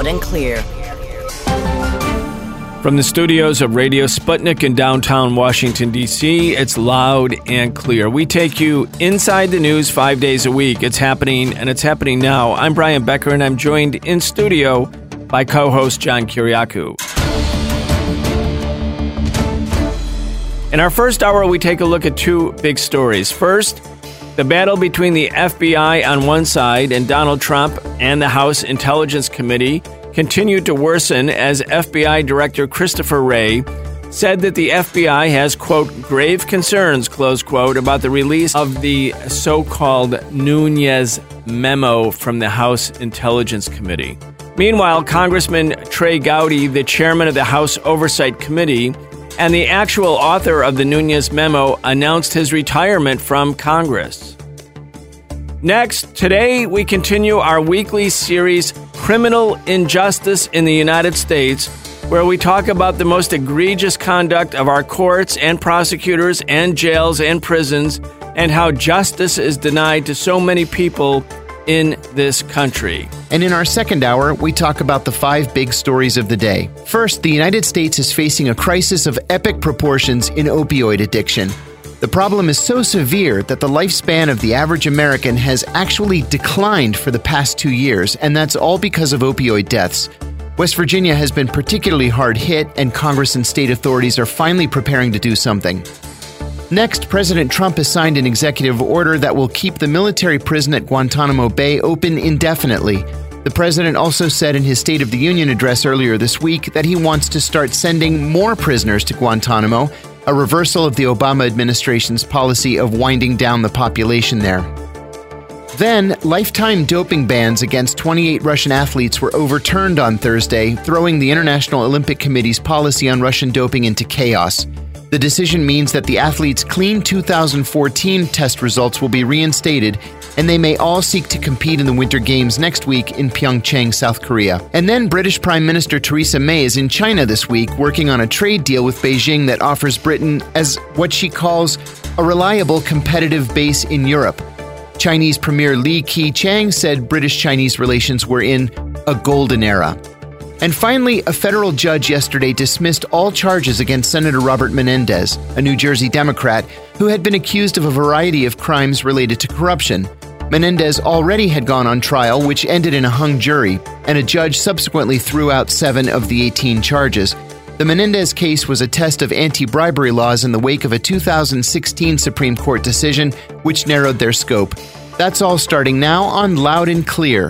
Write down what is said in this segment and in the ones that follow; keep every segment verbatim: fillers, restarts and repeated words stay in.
Loud and Clear. From the studios of Radio Sputnik in downtown Washington, D C, it's Loud and Clear. We take you inside the news five days a week. It's happening, and it's happening now. I'm Brian Becker, and I'm joined in studio by co-host John Kiriakou. In our first hour, we take a look at two big stories. First, the battle between the F B I on one side and Donald Trump and the House Intelligence Committee continued to worsen as F B I Director Christopher Wray said that the F B I has, quote, grave concerns, close quote, about the release of the so-called Nunes memo from the House Intelligence Committee. Meanwhile, Congressman Trey Gowdy, the chairman of the House Oversight Committee and the actual author of the Nunes memo, announced his retirement from Congress. Next, today we continue our weekly series, Criminal Injustice in the United States, where we talk about the most egregious conduct of our courts and prosecutors and jails and prisons and how justice is denied to so many people in this country. And in our second hour, we talk about the five big stories of the day. First, the United States is facing a crisis of epic proportions in opioid addiction. The problem is so severe that the lifespan of the average American has actually declined for the past two years, and that's all because of opioid deaths. West Virginia has been particularly hard hit, and Congress and state authorities are finally preparing to do something. Next, President Trump has signed an executive order that will keep the military prison at Guantanamo Bay open indefinitely. The president also said in his State of the Union address earlier this week that he wants to start sending more prisoners to Guantanamo, a reversal of the Obama administration's policy of winding down the population there. Then, lifetime doping bans against twenty-eight Russian athletes were overturned on Thursday, throwing the International Olympic Committee's policy on Russian doping into chaos. The decision means that the athletes' clean two thousand fourteen test results will be reinstated, and they may all seek to compete in the Winter Games next week in Pyeongchang, South Korea. And then British Prime Minister Theresa May is in China this week working on a trade deal with Beijing that offers Britain as what she calls a reliable competitive base in Europe. Chinese Premier Li Keqiang said British-Chinese relations were in a golden era. And finally, a federal judge yesterday dismissed all charges against Senator Robert Menendez, a New Jersey Democrat, who had been accused of a variety of crimes related to corruption. Menendez already had gone on trial, which ended in a hung jury, and a judge subsequently threw out seven of the eighteen charges. The Menendez case was a test of anti-bribery laws in the wake of a two thousand sixteen Supreme Court decision, which narrowed their scope. That's all starting now on Loud and Clear.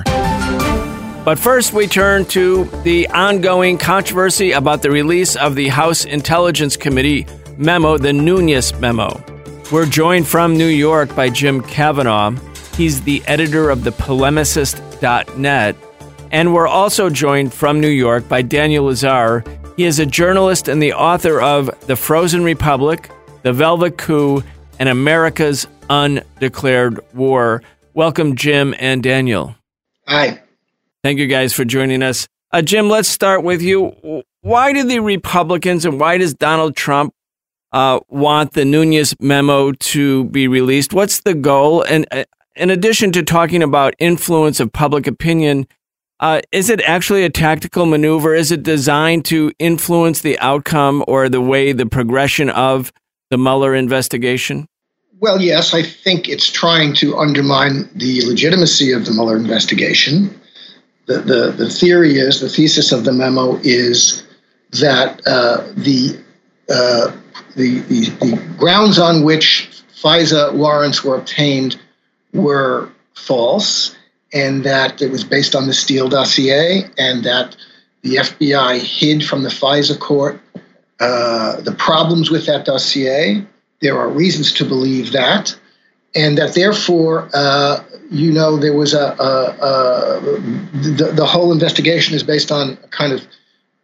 But first, we turn to the ongoing controversy about the release of the House Intelligence Committee memo, the Nunes memo. We're joined from New York by Jim Kavanaugh. He's the editor of the polemicist dot net. And we're also joined from New York by Daniel Lazare. He is a journalist and the author of The Frozen Republic, The Velvet Coup, and America's Undeclared War. Welcome, Jim and Daniel. Hi. Thank you guys for joining us. Uh, Jim, let's start with you. Why do the Republicans and why does Donald Trump uh, want the Nunes memo to be released? What's the goal? And uh, in addition to talking about influence of public opinion, uh, is it actually a tactical maneuver? Is it designed to influence the outcome or the way, the progression of the Mueller investigation? Well, yes, I think it's trying to undermine the legitimacy of the Mueller investigation. The, the, the theory is, the thesis of the memo is that uh, the, uh, the, the the grounds on which FISA warrants were obtained were false, and that it was based on the Steele dossier, and that the F B I hid from the FISA court uh, the problems with that dossier. There are reasons to believe that, and that therefore, uh, you know, there was a, a, a the, the whole investigation is based on a kind of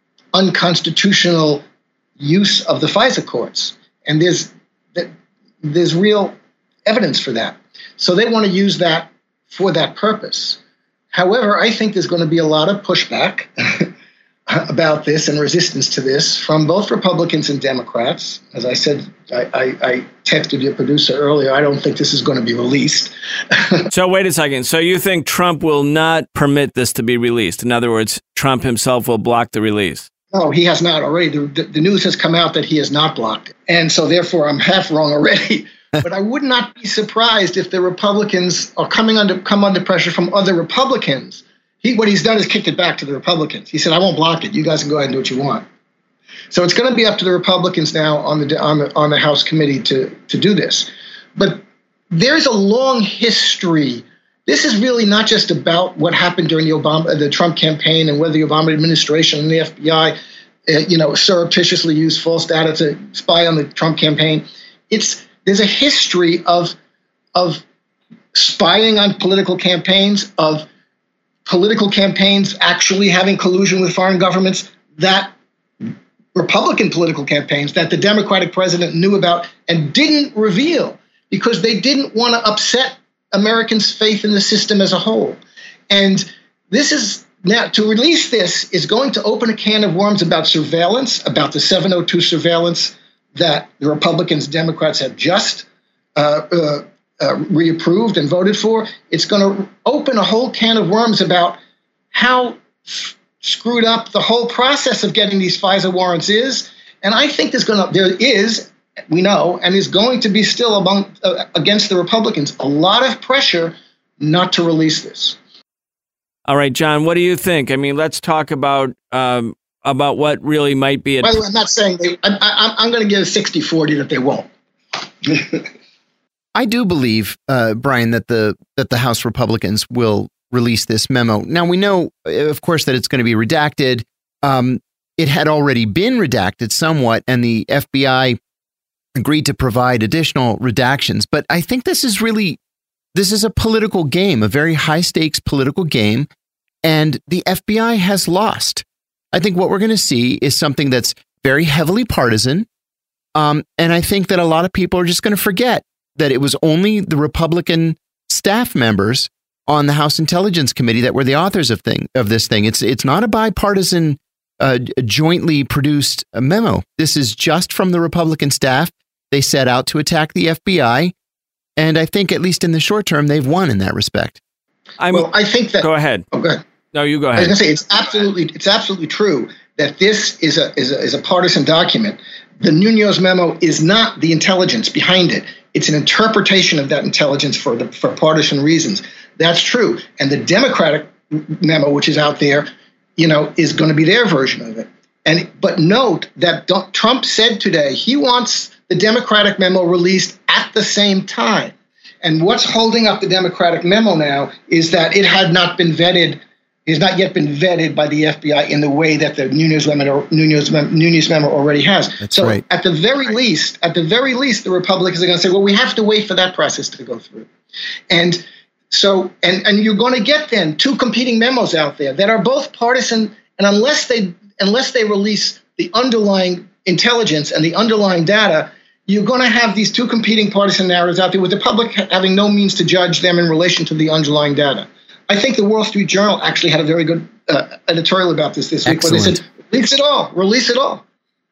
unconstitutional use of the FISA courts, and there's there's real evidence for that. So they want to use that for that purpose. However, I think there's going to be a lot of pushback about this and resistance to this from both Republicans and Democrats. As I said, I, I, I texted your producer earlier, I don't think this is going to be released. So wait a second. So you think Trump will not permit this to be released? In other words, Trump himself will block the release? No, he has not already. The, the, the news has come out that he has not blocked it. And so therefore, I'm half wrong already. But I would not be surprised if the Republicans are coming under come under pressure from other Republicans. He, what he's done is kicked it back to the Republicans. He said, I won't block it. You guys can go ahead and do what you want. So it's going to be up to the Republicans now on the on the on the House committee to to do this. But there's a long history. This is really not just about what happened during the Obama, the Trump campaign, and whether the Obama administration and the F B I, uh, you know, surreptitiously used false data to spy on the Trump campaign. It's there's a history of of spying on political campaigns, of political campaigns actually having collusion with foreign governments, that Republican political campaigns that the Democratic president knew about and didn't reveal because they didn't want to upset Americans' faith in the system as a whole. And this is now to release this is going to open a can of worms about surveillance, about the seven oh two surveillance that the Republicans, Democrats have just uh, uh, Uh, reapproved and voted for. It's going to open a whole can of worms about how f- screwed up the whole process of getting these FISA warrants is. And I think there's going to, there is, we know, and is going to be still among uh, against the Republicans, a lot of pressure not to release this. All right, John, what do you think? I mean, let's talk about um, about what really might be. A By the way, I'm not saying they, I, I, I'm going to give a sixty forty that they won't. I do believe, uh, Brian, that the that the House Republicans will release this memo. Now, we know, of course, that it's going to be redacted. Um, it had already been redacted somewhat, and the F B I agreed to provide additional redactions. But I think this is really, this is a political game, a very high stakes political game, and the F B I has lost. I think what we're going to see is something that's very heavily partisan, um, and I think that a lot of people are just going to forget that it was only the Republican staff members on the House Intelligence Committee that were the authors of thing of this thing. It's it's not a bipartisan, uh, jointly produced memo. This is just from the Republican staff. They set out to attack the F B I, and I think at least in the short term, they've won in that respect. I'm, well, I think that. Go ahead. Oh, go ahead. No, you go ahead. I was going to say it's absolutely it's absolutely true that this is a is a is a partisan document. The Nunes memo is not the intelligence behind it. It's an interpretation of that intelligence for the, for partisan reasons. That's true. And the Democratic memo, which is out there, you know, is going to be their version of it. And but note that Trump said today he wants the Democratic memo released at the same time. And what's holding up the Democratic memo now is that it had not been vetted. It has not yet been vetted by the F B I in the way that the Nunes memo, Nunes, Nunes memo already has. That's so right. at the very least, at the very least, the Republicans are going to say, well, we have to wait for that process to go through. And so, and, and you're going to get then two competing memos out there that are both partisan. And unless they, unless they release the underlying intelligence and the underlying data, you're going to have these two competing partisan narratives out there with the public having no means to judge them in relation to the underlying data. I think the Wall Street Journal actually had a very good uh, editorial about this this week. Excellent. Where they said, release it all, release it all.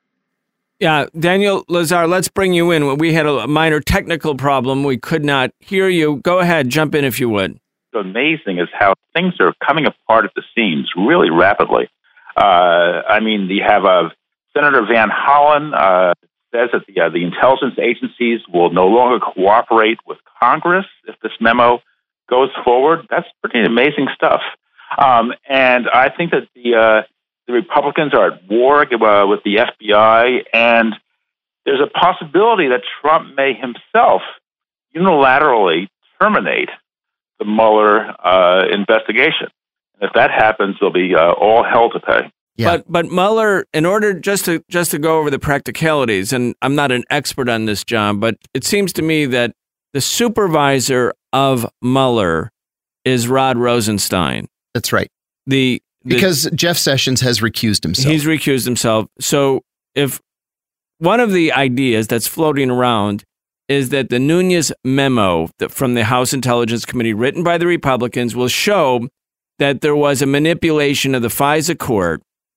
Yeah, Daniel Lazare, let's bring you in. We had a minor technical problem. We could not hear you. Go ahead, jump in if you would. What's amazing is how things are coming apart at the seams really rapidly. Uh, I mean, you have uh, Senator Van Hollen uh, says that the, uh, the intelligence agencies will no longer cooperate with Congress if this memo goes forward. That's pretty amazing stuff. Um, and I think that the uh, the Republicans are at war uh, with the F B I, and there's a possibility that Trump may himself unilaterally terminate the Mueller uh, investigation. And if that happens, there'll be uh, all hell to pay. Yeah. But but Mueller, in order just to just to go over the practicalities, and I'm not an expert on this, John, but it seems to me that the supervisor of Mueller is Rod Rosenstein. That's right. The, the because Jeff Sessions has recused himself. He's recused himself. So if one of the ideas that's floating around is that the Nunes memo that from the House Intelligence Committee written by the Republicans will show that there was a manipulation of the FISA court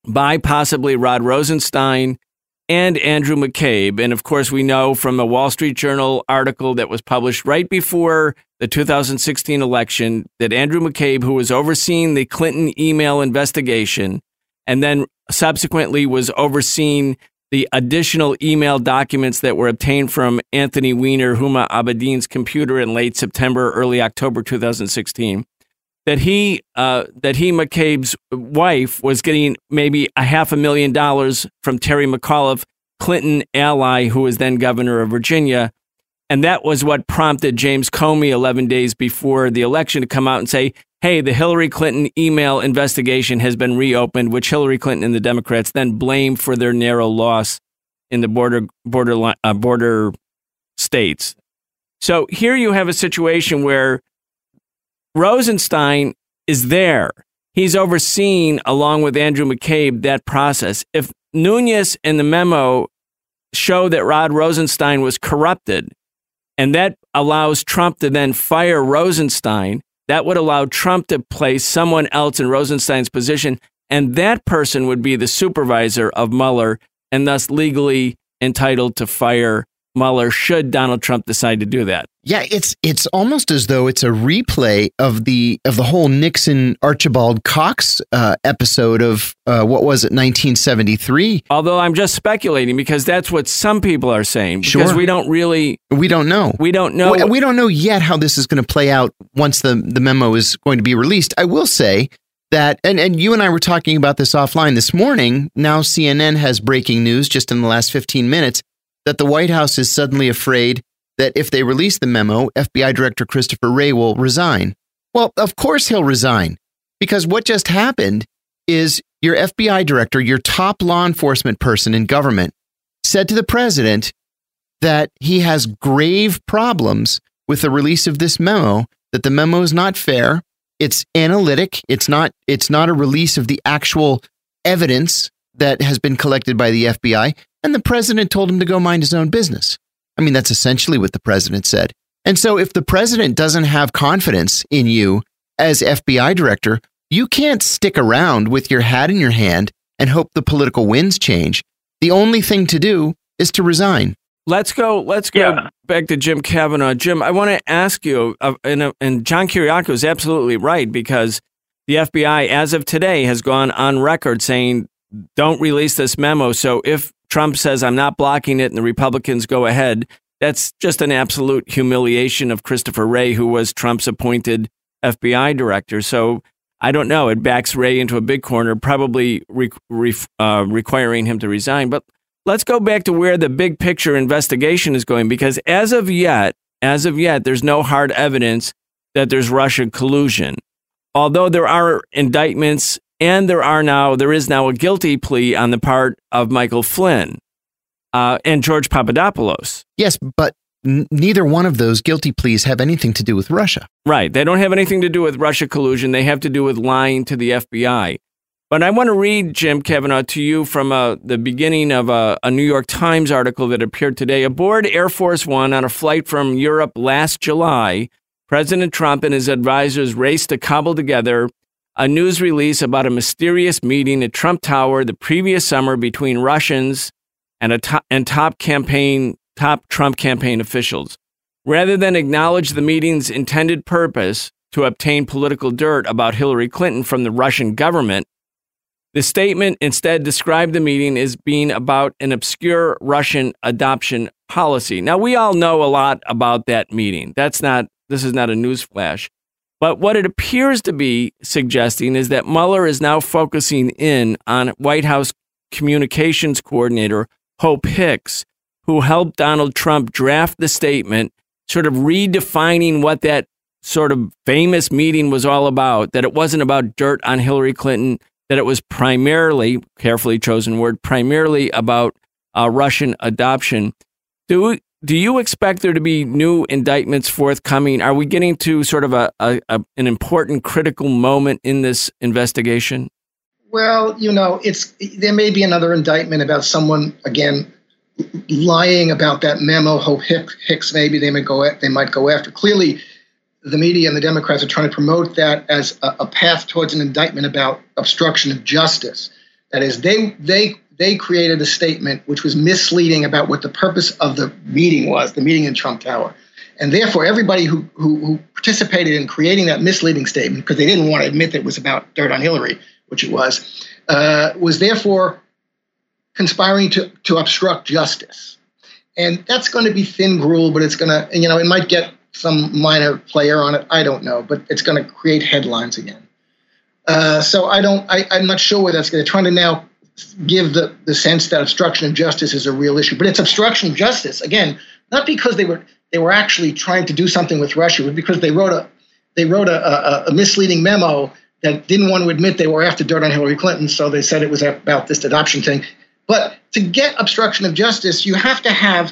by possibly Rod Rosenstein and Andrew McCabe. And of course, we know from a Wall Street Journal article that was published right before the two thousand sixteen election that Andrew McCabe, who was overseeing the Clinton email investigation and then subsequently was overseeing the additional email documents that were obtained from Anthony Weiner, Huma Abedin's computer in late September, early October two thousand sixteen, that he, uh, that he, McCabe's wife, was getting maybe a half a million dollars from Terry McAuliffe, Clinton ally, who was then governor of Virginia. And that was what prompted James Comey eleven days before the election to come out and say, hey, the Hillary Clinton email investigation has been reopened, which Hillary Clinton and the Democrats then blamed for their narrow loss in the border border uh, border states. So here you have a situation where Rosenstein is there. He's overseeing, along with Andrew McCabe, that process. If Nunes and the memo show that Rod Rosenstein was corrupted, and that allows Trump to then fire Rosenstein, that would allow Trump to place someone else in Rosenstein's position, and that person would be the supervisor of Mueller and thus legally entitled to fire Mueller should Donald Trump decide to do that. Yeah, it's it's almost as though it's a replay of the of the whole Nixon Archibald Cox uh, episode of uh, what was it, nineteen seventy-three. Although I'm just speculating because that's what some people are saying. Because sure. we don't really we don't know we don't know we, we don't know yet how this is going to play out once the the memo is going to be released. I will say that, and and you and I were talking about this offline this morning. Now C N N has breaking news just in the last fifteen minutes. That the White House is suddenly afraid that if they release the memo, F B I Director Christopher Wray will resign. Well, of course he'll resign, because what just happened is your F B I director, your top law enforcement person in government, said to the president that he has grave problems with the release of this memo, that the memo is not fair, it's analytic, it's not, it's not a release of the actual evidence that has been collected by the F B I. And the president told him to go mind his own business. I mean, that's essentially what the president said. And so if the president doesn't have confidence in you as F B I director, you can't stick around with your hat in your hand and hope the political winds change. The only thing to do is to resign. Let's go. Let's go yeah. back to Jim Kavanaugh. Jim, I want to ask you, uh, and, uh, and John Kiriakou is absolutely right, because the F B I, as of today, has gone on record saying, don't release this memo. So if Trump says, I'm not blocking it, and the Republicans go ahead, that's just an absolute humiliation of Christopher Wray, who was Trump's appointed F B I director. So I don't know. It backs Wray into a big corner, probably re- re- uh, requiring him to resign. But let's go back to where the big picture investigation is going, because as of yet, as of yet, there's no hard evidence that there's Russian collusion. Although there are indictments, and there are now there is now a guilty plea on the part of Michael Flynn uh, and George Papadopoulos. Yes, but n- neither one of those guilty pleas have anything to do with Russia. Right. They don't have anything to do with Russia collusion. They have to do with lying to the F B I. But I want to read, Jim Kavanaugh, to you from uh, the beginning of a, a New York Times article that appeared today. Aboard Air Force One on a flight from Europe last July, President Trump and his advisors raced to cobble together a news release about a mysterious meeting at Trump Tower the previous summer between Russians and a top, and top campaign top Trump campaign officials. Rather than acknowledge the meeting's intended purpose to obtain political dirt about Hillary Clinton from the Russian government, the statement instead described the meeting as being about an obscure Russian adoption policy. Now, we all know a lot about that meeting. That's not this is not a newsflash. But what it appears to be suggesting is that Mueller is now focusing in on White House communications coordinator Hope Hicks, who helped Donald Trump draft the statement, sort of redefining what that sort of famous meeting was all about, that it wasn't about dirt on Hillary Clinton, that it was primarily, carefully chosen word, primarily about uh, Russian adoption. Do Do you expect there to be new indictments forthcoming? Are we getting to sort of a, a, a an important critical moment in this investigation? Well, you know, it's there may be another indictment about someone again lying about that memo. Hope Hicks, maybe they might go they might go after. Clearly, the media and the Democrats are trying to promote that as a, a path towards an indictment about obstruction of justice. That is, they they they created a statement which was misleading about what the purpose of the meeting was, the meeting in Trump Tower. And therefore, everybody who, who, who participated in creating that misleading statement, because they didn't want to admit that it was about dirt on Hillary, which it was, uh, was therefore conspiring to, to obstruct justice. And that's going to be thin gruel, but it's going to, you know, it might get some minor player on it. I don't know, but it's going to create headlines again. Uh, so I don't, I, I'm not sure where that's going to, trying to now give the, the sense that obstruction of justice is a real issue. But it's obstruction of justice, again, not because they were they were actually trying to do something with Russia, but because they wrote a they wrote a, a, a misleading memo that didn't want to admit they were after dirt on Hillary Clinton, so they said it was about this adoption thing. But to get obstruction of justice, you have to have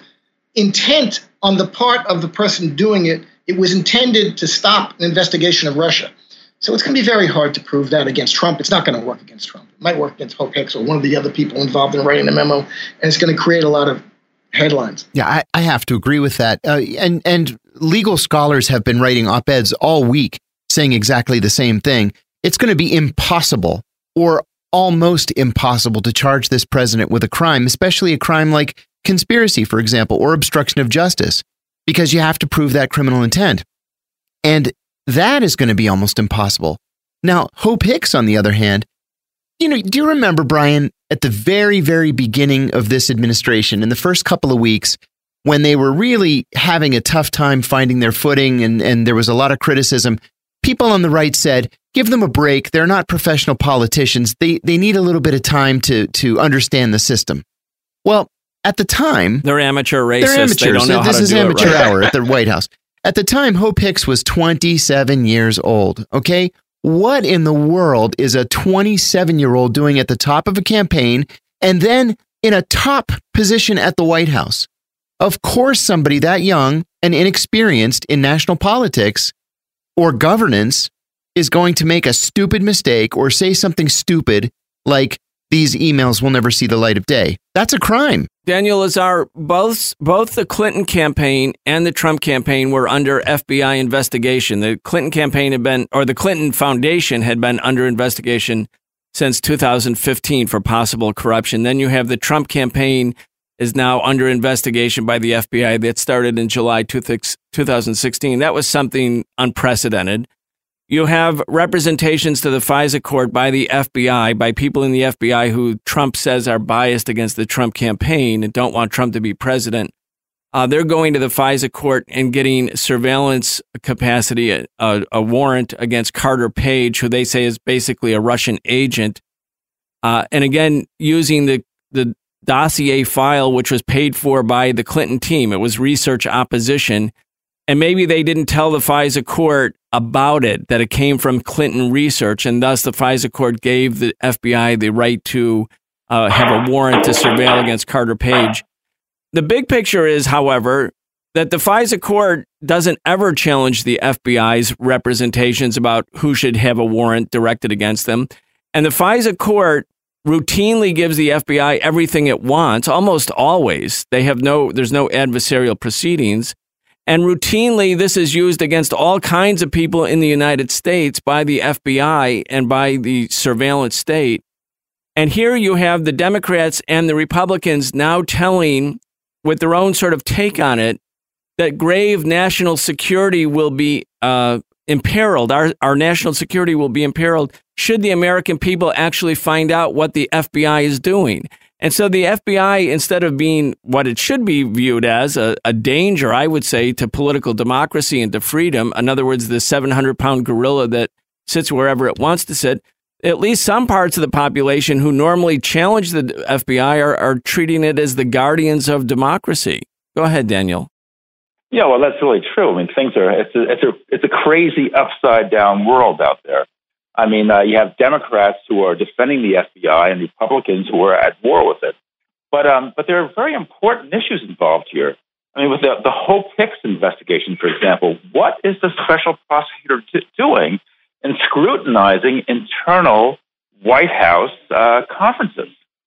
intent on the part of the person doing it. It was intended to stop an investigation of Russia. So it's going to be very hard to prove that against Trump. It's not going to work against Trump. It might work against Hope Hicks or one of the other people involved in writing the memo, and it's going to create a lot of headlines. Yeah, I, I have to agree with that. Uh, and and legal scholars have been writing op-eds all week saying exactly the same thing. It's going to be impossible or almost impossible to charge this president with a crime, especially a crime like conspiracy, for example, or obstruction of justice, because you have to prove that criminal intent. And that is going to be almost impossible. Now, Hope Hicks, on the other hand, you know, do you remember, Brian, at the very, very beginning of this administration, in the first couple of weeks, when they were really having a tough time finding their footing and, and there was a lot of criticism, people on the right said, give them a break. They're not professional politicians. They they need a little bit of time to to understand the system. Well, at the time, they're amateur racists. They're amateurs. They don't know this how to is do amateur it right. hour at the White House. At the time, Hope Hicks was twenty-seven years old. Okay. What in the world is a twenty-seven-year-old doing at the top of a campaign and then in a top position at the White House? Of course, somebody that young and inexperienced in national politics or governance is going to make a stupid mistake or say something stupid like these emails will never see the light of day. That's a crime. Daniel Lazare, both both the Clinton campaign and the Trump campaign were under F B I investigation. The Clinton campaign had been, or the Clinton Foundation had been under investigation since two thousand fifteen for possible corruption. Then you have the Trump campaign is now under investigation by the F B I that started in July two thousand sixteen. That was something unprecedented. You have representations to the FISA court by the F B I, by people in the F B I who Trump says are biased against the Trump campaign and don't want Trump to be president. Uh, they're going to the FISA court and getting surveillance capacity, a, a, a warrant against Carter Page, who they say is basically a Russian agent. Uh, and again, using the, the dossier file, which was paid for by the Clinton team. It was research opposition. And maybe they didn't tell the FISA court about it, that it came from Clinton research, and thus the FISA court gave the F B I the right to uh, have a warrant to surveil against Carter Page. The big picture is, however, that the FISA court doesn't ever challenge the F B I's representations about who should have a warrant directed against them. And the FISA court routinely gives the F B I everything it wants, almost always. They have no, there's no adversarial proceedings. And routinely, this is used against all kinds of people in the United States by the F B I and by the surveillance state. And here you have the Democrats and the Republicans now telling, with their own sort of take on it, that grave national security will be uh, imperiled. Our, our national security will be imperiled should the American people actually find out what the F B I is doing. And so the F B I, instead of being what it should be viewed as, a, a danger, I would say, to political democracy and to freedom, in other words, the seven hundred pound gorilla that sits wherever it wants to sit, at least some parts of the population who normally challenge the F B I are, are treating it as the guardians of democracy. Go ahead, Daniel. Yeah, well, that's really true. I mean, things are, it's a, it's a, it's a crazy upside down world out there. I mean, uh, you have Democrats who are defending the F B I and Republicans who are at war with it. But um, but there are very important issues involved here. I mean, with the, the Hope Hicks investigation, for example, what is the special prosecutor t- doing in scrutinizing internal White House uh, conferences?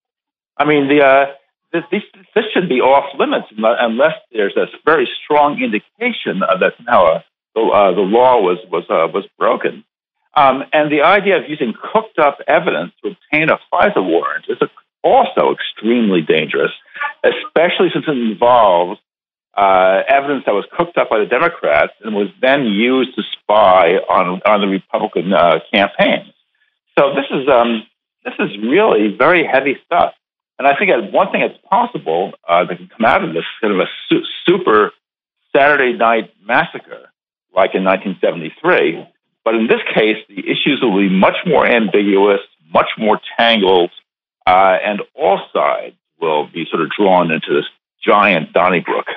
I mean, the uh, this, this, this should be off limits unless there's a very strong indication that somehow uh, the, uh, the law was was uh, was broken. Um, and the idea of using cooked up evidence to obtain a FISA warrant is also extremely dangerous, especially since it involves uh, evidence that was cooked up by the Democrats and was then used to spy on, on the Republican uh, campaigns. So this is um, this is really very heavy stuff. And I think that one thing that's possible uh, that can come out of this kind of a su- super Saturday night massacre, like in nineteen seventy-three. But in this case, the issues will be much more ambiguous, much more tangled, uh, and all sides will be sort of drawn into this giant Donnybrook.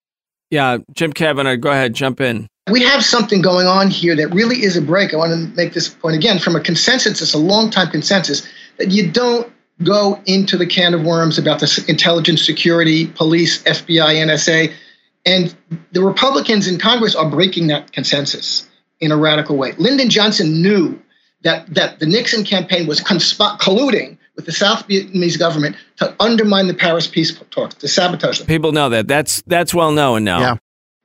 Yeah, Jim Kavanagh, go ahead, jump in. We have something going on here that really is a break. I want to make this point again. From a consensus, it's a long-time consensus that you don't go into the can of worms about the intelligence, security, police, F B I, N S A. And the Republicans in Congress are breaking that consensus in a radical way. Lyndon Johnson knew that, that the Nixon campaign was consp- colluding with the South Vietnamese government to undermine the Paris peace talks, to sabotage them. People know that. That's that's well known now. Yeah.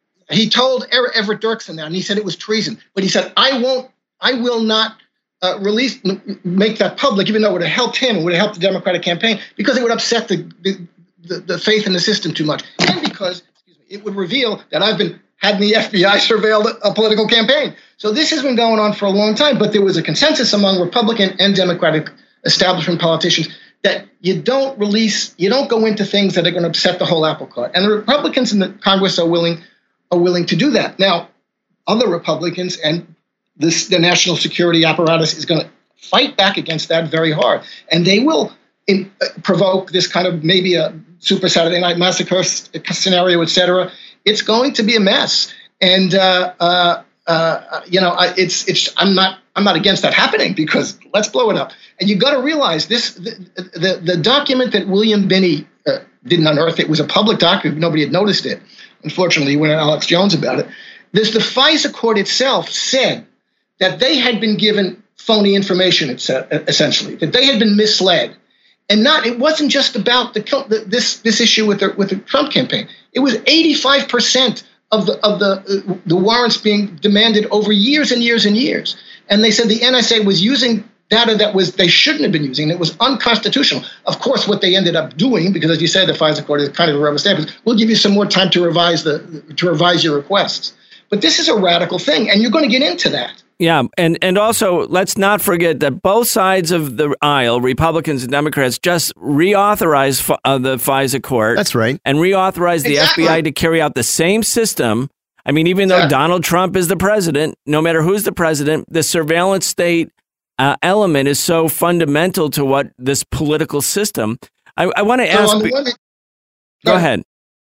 He told Everett Dirksen that, and he said it was treason. But he said, I won't, I will not uh, release, make that public, even though it would have helped him, it would have helped the Democratic campaign, because it would upset the, the, the, the faith in the system too much. And because excuse me, it would reveal that I've been had the F B I surveilled a political campaign. So this has been going on for a long time, but there was a consensus among Republican and Democratic establishment politicians that you don't release, you don't go into things that are going to upset the whole apple cart. And the Republicans in the Congress are willing are willing to do that. Now, other Republicans and this, the national security apparatus is going to fight back against that very hard. And they will in, uh, provoke this kind of maybe a super Saturday night massacre scenario, et cetera. It's going to be a mess. And, uh, uh, uh, you know, I, it's, it's, I'm not, I'm not against that happening, because let's blow it up. And you got to realize this, the, the, the document that William Binney uh, didn't unearth, it was a public document. Nobody had noticed it. Unfortunately, when Alex Jones about it. This, the FISA court itself said that they had been given phony information, essentially, that they had been misled. And not, it wasn't just about the, the this this issue with the with the Trump campaign. It was eighty-five percent of the of the uh, the warrants being demanded over years and years and years. And they said the N S A was using data that was they shouldn't have been using. It was unconstitutional. Of course, what they ended up doing, because as you said, the FISA court is kind of a rubber stamp, is we'll give you some more time to revise the to revise your requests. But this is a radical thing, and you're going to get into that. Yeah, and, and also, let's not forget that both sides of the aisle, Republicans and Democrats, just reauthorized uh, the FISA court. That's right. And reauthorized the exactly. F B I to carry out the same system. I mean, even though yeah. Donald Trump is the president, no matter who's the president, the surveillance state uh, element is so fundamental to what this political system. I, I want to so ask. On the one hand, go ahead.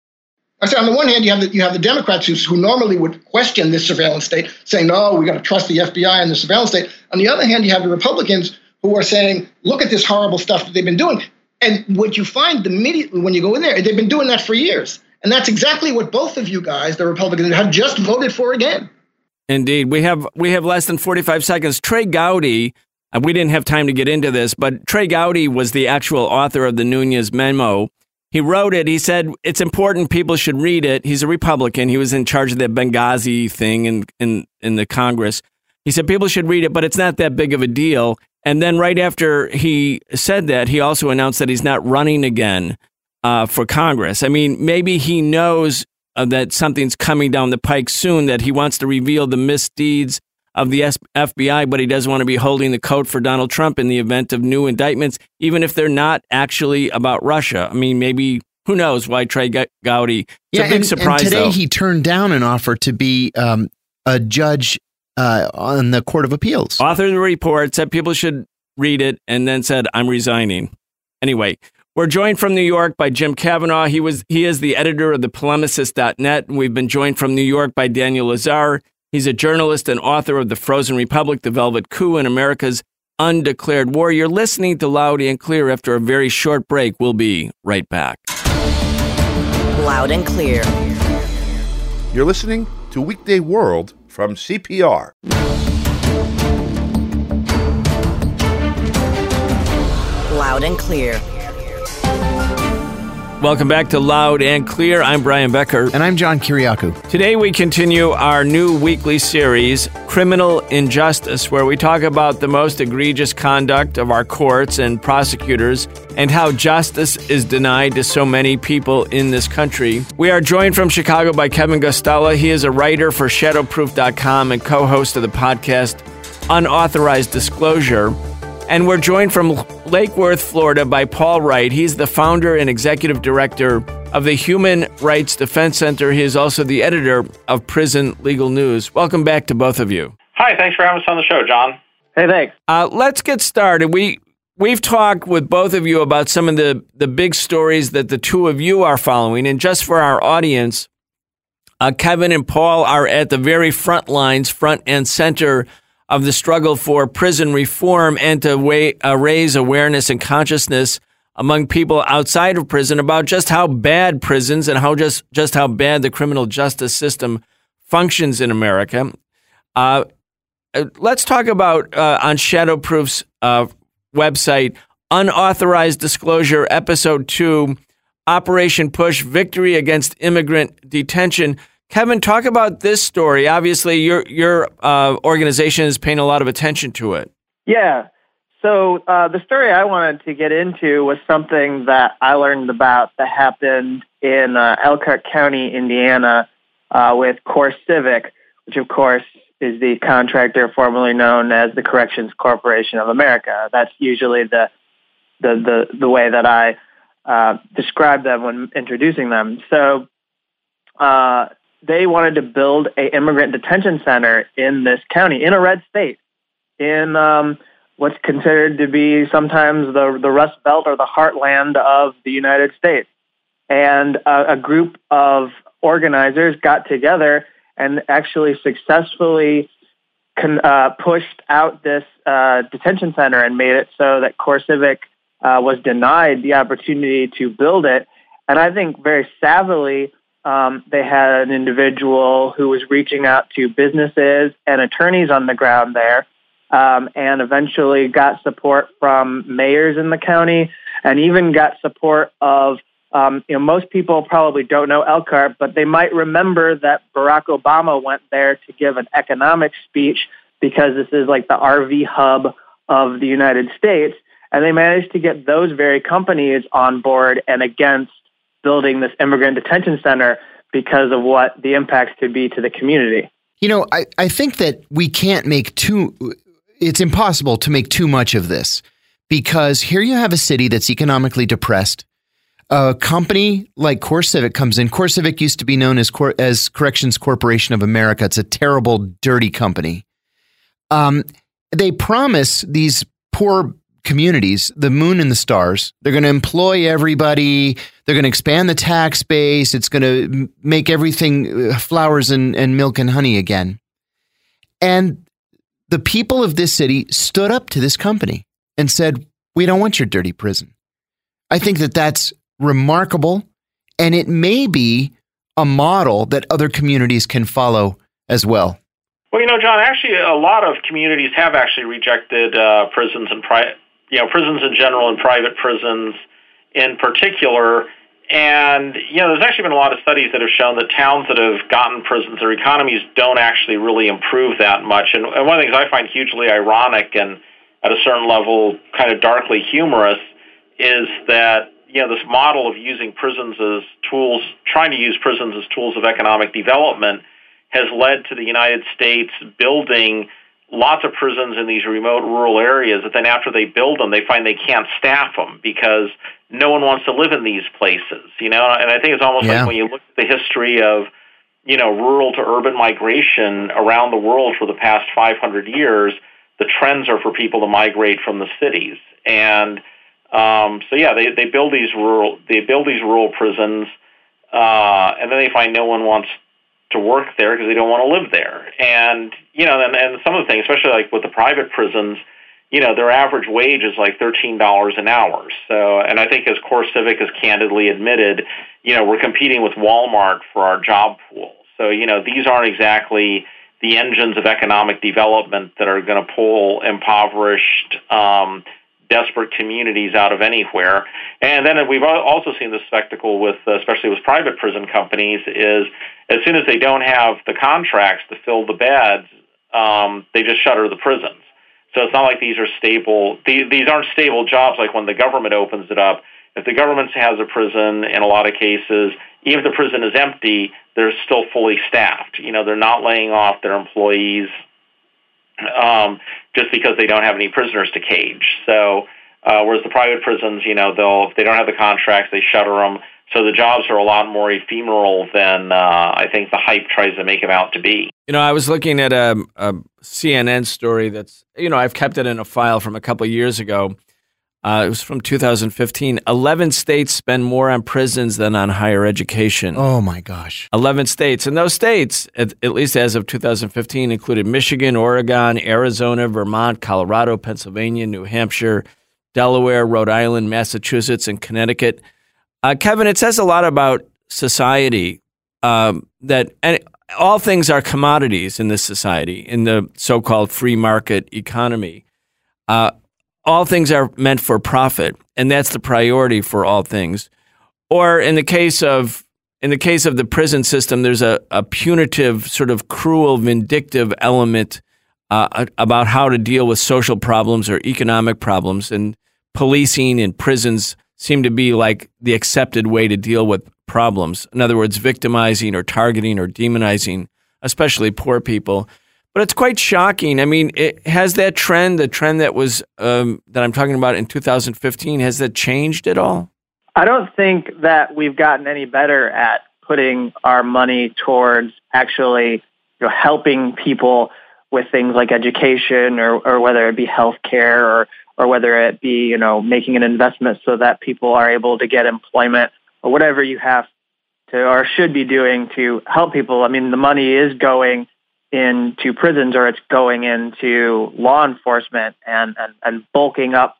I say on the one hand, you have the, you have the Democrats who, who normally would question this surveillance state, saying, no, we got to trust the F B I and the surveillance state. On the other hand, you have the Republicans who are saying, look at this horrible stuff that they've been doing. And what you find immediately when you go in there, they've been doing that for years. And that's exactly what both of you guys, the Republicans, have just voted for again. Indeed. We have we have less than forty-five seconds. Trey Gowdy, and we didn't have time to get into this, but Trey Gowdy was the actual author of the Nunes memo. He wrote it. He said, it's important people should read it. He's a Republican. He was in charge of the Benghazi thing in, in, in the Congress. He said, people should read it, but it's not that big of a deal. And then right after he said that, he also announced that he's not running again uh, for Congress. I mean, maybe he knows uh, that something's coming down the pike soon, that he wants to reveal the misdeeds of the F B I, but he doesn't want to be holding the coat for Donald Trump in the event of new indictments, even if they're not actually about Russia. I mean, maybe, who knows why Trey Gowdy. It's yeah, a big and, surprise, and today though. He turned down an offer to be um, a judge uh, on the Court of Appeals. Authored the report, said people should read it, and then said, I'm resigning. Anyway, we're joined from New York by Jim Kavanagh. He was he is the editor of the polemicist dot net, and we've been joined from New York by Daniel Lazare. He's a journalist and author of The Frozen Republic, The Velvet Coup, and America's Undeclared War. You're listening to Loud and Clear. After a very short break, we'll be right back. Loud and Clear. You're listening to Weekday World from C P R. Loud and Clear. Welcome back to Loud and Clear. I'm Brian Becker. And I'm John Kiriakou. Today we continue our new weekly series, Criminal Injustice, where we talk about the most egregious conduct of our courts and prosecutors and how justice is denied to so many people in this country. We are joined from Chicago by Kevin Gustella. He is a writer for Shadowproof dot com and co-host of the podcast Unauthorized Disclosure. And we're joined from Lake Worth, Florida by Paul Wright. He's the founder and executive director of the Human Rights Defense Center. He is also the editor of Prison Legal News. Welcome back to both of you. Hi, thanks for having us on the show, John. Hey, thanks. Uh, let's get started. We, we've talked with both of you about some of the, the big stories that the two of you are following. And just for our audience, uh, Kevin and Paul are at the very front lines, front and center of the struggle for prison reform and to wa- uh, raise awareness and consciousness among people outside of prison about just how bad prisons and how just, just how bad the criminal justice system functions in America. Uh, let's talk about uh, on Shadowproof's uh, website, Unauthorized Disclosure, Episode two, Operation Push, Victory Against Immigrant Detention. Kevin, talk about this story. Obviously, your your uh, organization is paying a lot of attention to it. Yeah. So uh, the story I wanted to get into was something that I learned about that happened in uh, Elkhart County, Indiana, uh, with CoreCivic, which, of course, is the contractor formerly known as the Corrections Corporation of America. That's usually the the the, the way that I uh, describe them when introducing them. So uh, they wanted to build an immigrant detention center in this county, in a red state, in um, what's considered to be sometimes the the Rust Belt or the heartland of the United States. And uh, a group of organizers got together and actually successfully con- uh, pushed out this uh, detention center and made it so that CoreCivic uh, was denied the opportunity to build it. And I think very savvily, um, they had an individual who was reaching out to businesses and attorneys on the ground there, um, and eventually got support from mayors in the county, and even got support of Um, you know, most people probably don't know Elkhart, but they might remember that Barack Obama went there to give an economic speech because this is like the R V hub of the United States. And they managed to get those very companies on board and against building this immigrant detention center because of what the impacts could be to the community. You know, I, I think that we can't make too, it's impossible to make too much of this, because here you have a city that's economically depressed. A company like CoreCivic comes in. CoreCivic used to be known as Cor- as Corrections Corporation of America. It's a terrible, dirty company. Um, they promise these poor communities the moon and the stars. They're going to employ everybody. They're going to expand the tax base. It's going to make everything flowers and, and milk and honey again. And the people of this city stood up to this company and said, "We don't want your dirty prison." I think that that's remarkable, and it may be a model that other communities can follow as well. Well, you know, John, actually, a lot of communities have actually rejected uh, prisons and pri- you know, prisons in general and private prisons in particular. And you know, there's actually been a lot of studies that have shown that towns that have gotten prisons, their economies don't actually really improve that much. And, and one of the things I find hugely ironic and at a certain level kind of darkly humorous is that, you know, this model of using prisons as tools, trying to use prisons as tools of economic development has led to the United States building lots of prisons in these remote rural areas that then after they build them, they find they can't staff them because no one wants to live in these places, you know? And I think it's almost yeah. like when you look at the history of, you know, rural to urban migration around the world for the past five hundred years, the trends are for people to migrate from the cities. And Um, so yeah, they, they build these rural they build these rural prisons, uh, and then they find no one wants to work there because they don't want to live there. And you know, and, and some of the things, especially like with the private prisons, you know, their average wage is like thirteen dollars an hour. So, and I think as CoreCivic has candidly admitted, you know, we're competing with Walmart for our job pool. So you know, these aren't exactly the engines of economic development that are going to pull impoverished, Um, desperate communities out of anywhere. And then we've also seen the spectacle with, uh, especially with private prison companies, is as soon as they don't have the contracts to fill the beds, um, they just shutter the prisons. So it's not like these are stable. These, these aren't stable jobs like when the government opens it up. If the government has a prison, in a lot of cases, even if the prison is empty, they're still fully staffed. You know, they're not laying off their employees um, just because they don't have any prisoners to cage. So, uh, whereas the private prisons, you know, they'll if they don't have the contracts, they shutter them. So the jobs are a lot more ephemeral than uh, I think the hype tries to make them out to be. You know, I was looking at a, a C N N story that's, you know, I've kept it in a file from a couple of years ago. Uh, it was from two thousand fifteen. eleven states spend more on prisons than on higher education. Oh, my gosh. eleven states. And those states, at, at least as of two thousand fifteen, included Michigan, Oregon, Arizona, Vermont, Colorado, Pennsylvania, New Hampshire, Delaware, Rhode Island, Massachusetts, and Connecticut. Uh, Kevin, it says a lot about society um, that and all things are commodities in this society, in the so-called free market economy. Uh, all things are meant for profit, and that's the priority for all things. Or in the case of in the case of the prison system, there's a, a punitive, sort of cruel, vindictive element uh, about how to deal with social problems or economic problems, and policing in prisons seem to be like the accepted way to deal with problems. In other words, victimizing or targeting or demonizing, especially poor people. But it's quite shocking. I mean, it has that trend, the trend that was um, that I'm talking about in two thousand fifteen, has that changed at all? I don't think that we've gotten any better at putting our money towards actually, you know, helping people with things like education, or, or whether it be healthcare, or or whether it be, you know, making an investment so that people are able to get employment, or whatever you have to or should be doing to help people. I mean, the money is going into prisons, or it's going into law enforcement and, and, and bulking up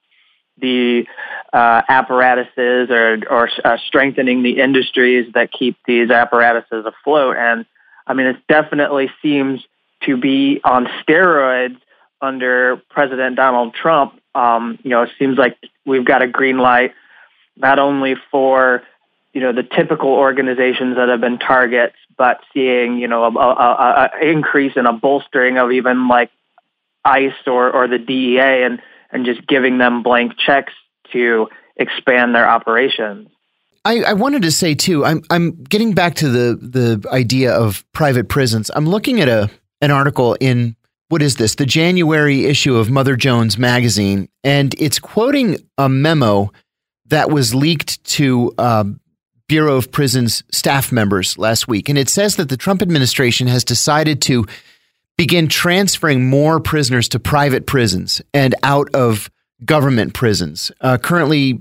the uh, apparatuses, or, or uh, strengthening the industries that keep these apparatuses afloat. And I mean, it definitely seems to be on steroids under President Donald Trump. Um, you know, it seems like we've got a green light, not only for, you know, the typical organizations that have been targets, but seeing, you know, a, a, a increase in a bolstering of even like ICE or, or the D E A, and, and just giving them blank checks to expand their operations. I, I wanted to say too, I'm I'm getting back to the the idea of private prisons. I'm looking at a an article in, what is this, the January issue of Mother Jones magazine, and it's quoting a memo that was leaked to um, Bureau of Prisons staff members last week. And it says that the Trump administration has decided to begin transferring more prisoners to private prisons and out of government prisons. Uh, currently,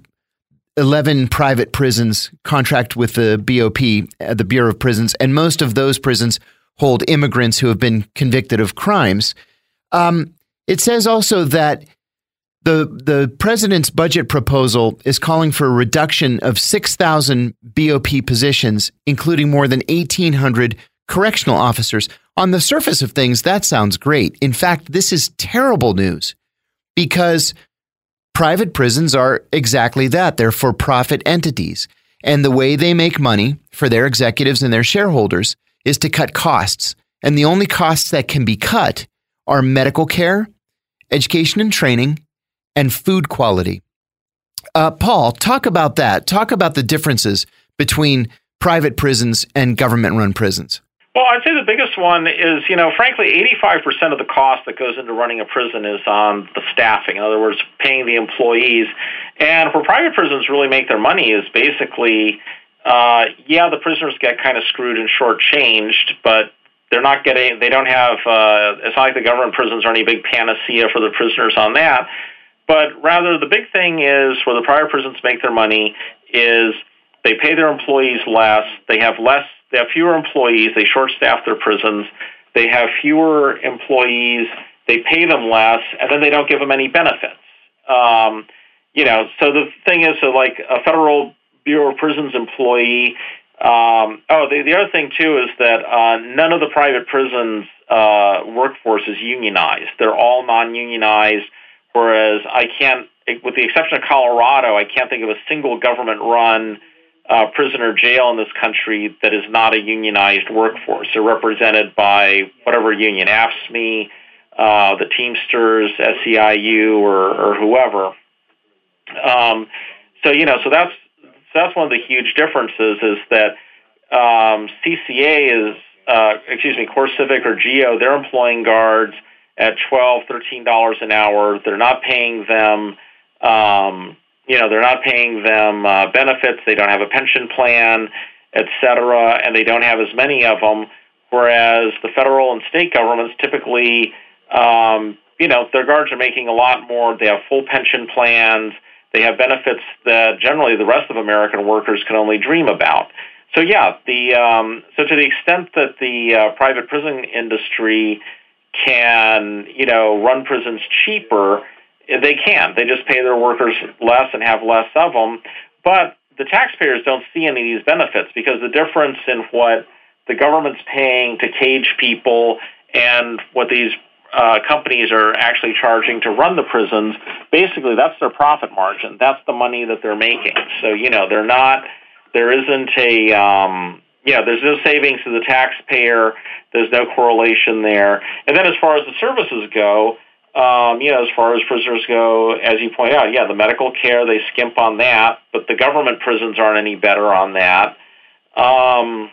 eleven private prisons contract with the B O P, uh, the Bureau of Prisons, and most of those prisons hold immigrants who have been convicted of crimes. Um, it says also that The the president's budget proposal is calling for a reduction of six thousand B O P positions, including more than eighteen hundred correctional officers. On the surface of things, that sounds great. In fact, this is terrible news, because private prisons are exactly that. They're for-profit entities. And the way they make money for their executives and their shareholders is to cut costs. And the only costs that can be cut are medical care, education and training, and food quality. Uh, Paul, talk about that. Talk about the differences between private prisons and government-run prisons. Well, I'd say the biggest one is, you know, frankly, eighty-five percent of the cost that goes into running a prison is on the staffing. In other words, paying the employees. And where private prisons really make their money is basically, uh, yeah, the prisoners get kind of screwed and shortchanged, but they're not getting, they don't have, uh, it's not like the government prisons are any big panacea for the prisoners on that. But rather, the big thing is where the private prisons make their money is they pay their employees less. They have less. They have fewer employees. They short-staff their prisons. They have fewer employees. They pay them less, and then they don't give them any benefits. Um, you know. So the thing is, so like a federal Bureau of Prisons employee. Um, oh, the, the other thing too is that uh, none of the private prisons uh, workforce is unionized. They're all non-unionized. whereas I can't, with the exception of Colorado, I can't think of a single government-run uh, prison or jail in this country that is not a unionized workforce. They're represented by whatever union, A F S C M E, uh, the Teamsters, S E I U, or, or whoever. Um, so, you know, so that's so that's one of the huge differences is that um, C C A is, uh, excuse me, CoreCivic or GEO, they're employing guards at twelve dollars, thirteen dollars an hour. They're not paying them, um, you know, they're not paying them uh, benefits. They don't have a pension plan, et cetera, and they don't have as many of them, whereas the federal and state governments typically, um, you know, their guards are making a lot more. They have full pension plans. They have benefits that generally the rest of American workers can only dream about. So, yeah, the um, so to the extent that the uh, private prison industry can, you know, run prisons cheaper, they can. They just pay their workers less and have less of them. But the taxpayers don't see any of these benefits because the difference in what the government's paying to cage people and what these uh, companies are actually charging to run the prisons, basically that's their profit margin. That's the money that they're making. So, you know, they're not, there isn't a, um, yeah, there's no savings to the taxpayer. There's no correlation there. And then as far as the services go, um, you know, as far as prisoners go, as you point out, yeah, the medical care, they skimp on that, but the government prisons aren't any better on that. Um,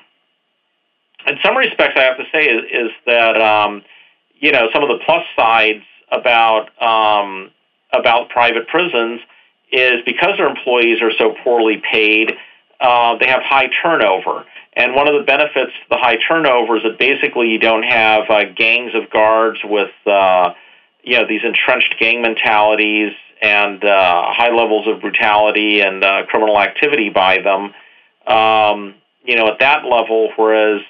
in some respects, I have to say is, is that, um, you know, some of the plus sides about um, about private prisons is because their employees are so poorly paid, uh, they have high turnover. And one of the benefits of the high turnover is that basically you don't have uh, gangs of guards with, uh, you know, these entrenched gang mentalities and uh, high levels of brutality and uh, criminal activity by them, um, you know, at that level, whereas,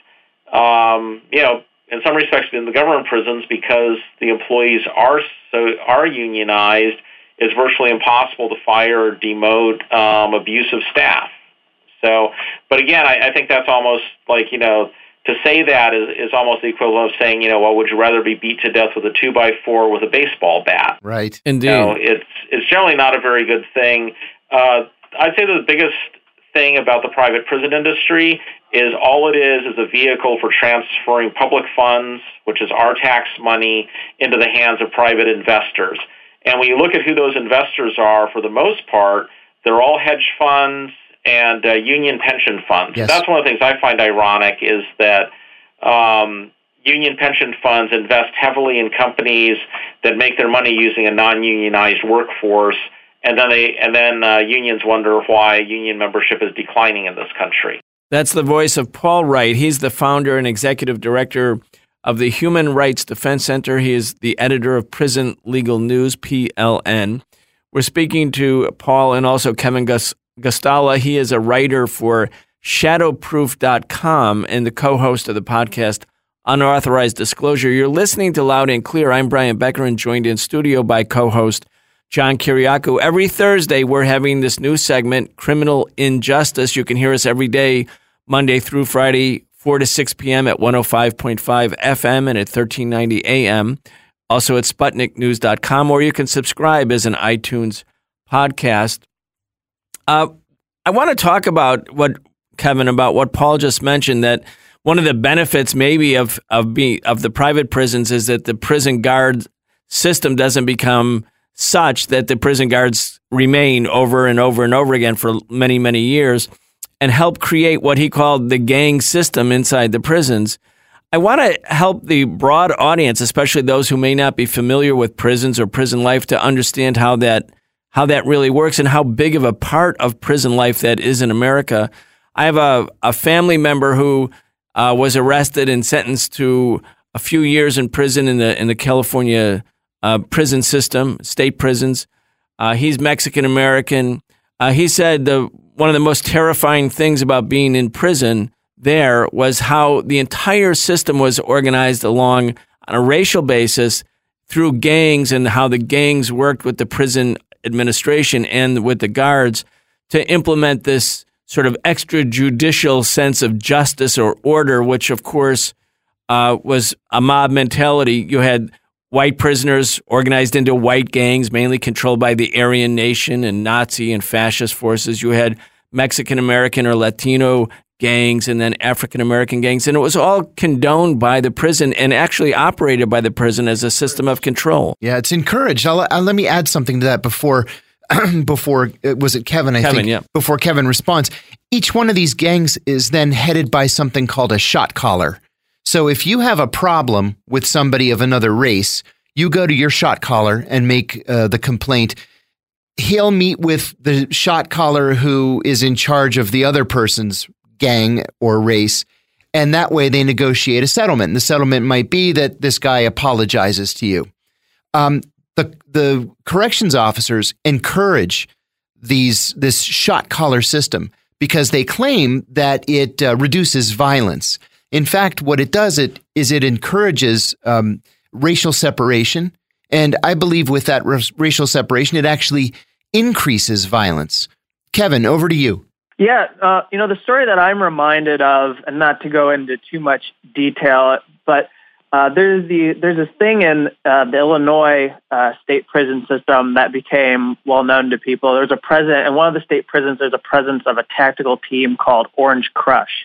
um, you know, in some respects in the government prisons, because the employees are so are unionized, it's virtually impossible to fire or demote um, abusive staff. So, but again, I, I think that's almost like, you know, to say that is, is almost the equivalent of saying, you know, well, would you rather be beat to death with a two by four with a baseball bat? Right. Indeed. You know, it's it's generally not a very good thing. Uh, I'd say that the biggest thing about the private prison industry is all it is is a vehicle for transferring public funds, which is our tax money, into the hands of private investors. And when you look at who those investors are, for the most part, they're all hedge funds and uh, union pension funds. Yes. That's one of the things I find ironic is that um, union pension funds invest heavily in companies that make their money using a non-unionized workforce, and then they and then uh, unions wonder why union membership is declining in this country. That's the voice of Paul Wright. He's the founder and executive director of the Human Rights Defense Center. He is the editor of Prison Legal News, P L N. We're speaking to Paul and also Kevin Gus- Gustala. He is a writer for shadowproof dot com and the co-host of the podcast Unauthorized Disclosure. You're listening to Loud and Clear. I'm Brian Becker and joined in studio by co-host John Kiriakou. Every Thursday, we're having this new segment, Criminal Injustice. You can hear us every day, Monday through Friday, four to six p.m. at one oh five point five F M and at thirteen ninety A M. Also at Sputnik News dot com, or you can subscribe as an iTunes podcast. Uh, I want to talk about what, Kevin, about what Paul just mentioned, that one of the benefits maybe of of being of the private prisons is that the prison guard system doesn't become such that the prison guards remain over and over and over again for many, many years and help create what he called the gang system inside the prisons. I want to help the broad audience, especially those who may not be familiar with prisons or prison life, to understand how that how that really works and how big of a part of prison life that is in America. I have a, a family member who uh, was arrested and sentenced to a few years in prison in the in the California Uh, prison system, state prisons. Uh, he's Mexican-American. Uh, he said the one of the most terrifying things about being in prison there was how the entire system was organized along on a racial basis through gangs and how the gangs worked with the prison administration and with the guards to implement this sort of extrajudicial sense of justice or order, which, of course, uh, was a mob mentality. You had white prisoners organized into white gangs, mainly controlled by the Aryan Nation and Nazi and fascist forces. You had Mexican-American or Latino gangs and then African-American gangs. And it was all condoned by the prison and actually operated by the prison as a system of control. Yeah, it's encouraged. I'll, I'll, let me add something to that before, before was it Kevin, I Kevin, think, yeah. before Kevin responds. Each one of these gangs is then headed by something called a shot caller. So if you have a problem with somebody of another race, you go to your shot caller and make uh, the complaint. He'll meet with the shot caller who is in charge of the other person's gang or race, and that way they negotiate a settlement. And the settlement might be that this guy apologizes to you. Um, the the corrections officers encourage these this shot caller system because they claim that it uh, reduces violence. In fact, what it does it is it encourages um, racial separation, and I believe with that r- racial separation, it actually increases violence. Kevin, over to you. Yeah, uh, you know, the story that I'm reminded of, and not to go into too much detail, but uh, there's the there's this thing in uh, the Illinois uh, state prison system that became well known to people. There's a president in one of the state prisons. There's a presence of a tactical team called Orange Crush,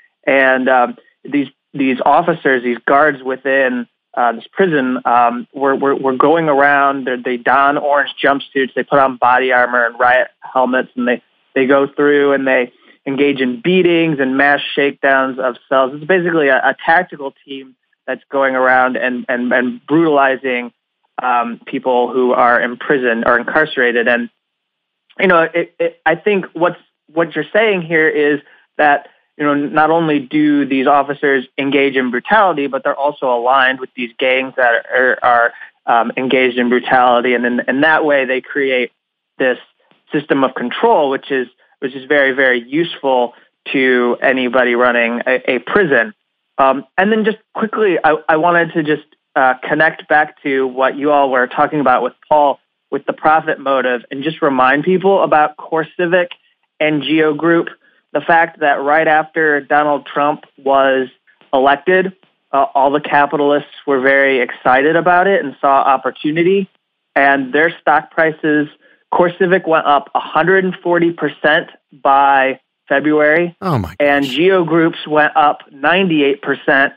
and um, these these officers, these guards within uh, this prison, um, were, were were going around. They don orange jumpsuits. They put on body armor and riot helmets, and they. They go through and they engage in beatings and mass shakedowns of cells. It's basically a, a tactical team that's going around and, and, and brutalizing um, people who are in prison or incarcerated. And, you know, it, it, I think what's, what you're saying here is that, you know, not only do these officers engage in brutality, but they're also aligned with these gangs that are, are um, engaged in brutality. And in, in that way, they create this system of control, which is which is very, very useful to anybody running a, a prison. Um, and then just quickly, I, I wanted to just uh, connect back to what you all were talking about with Paul, with the profit motive, and just remind people about CoreCivic and Geo Group. The fact that right after Donald Trump was elected, uh, all the capitalists were very excited about it and saw opportunity, and their stock prices CoreCivic went up one hundred forty percent by February. Oh my gosh. And Geo Groups went up ninety-eight percent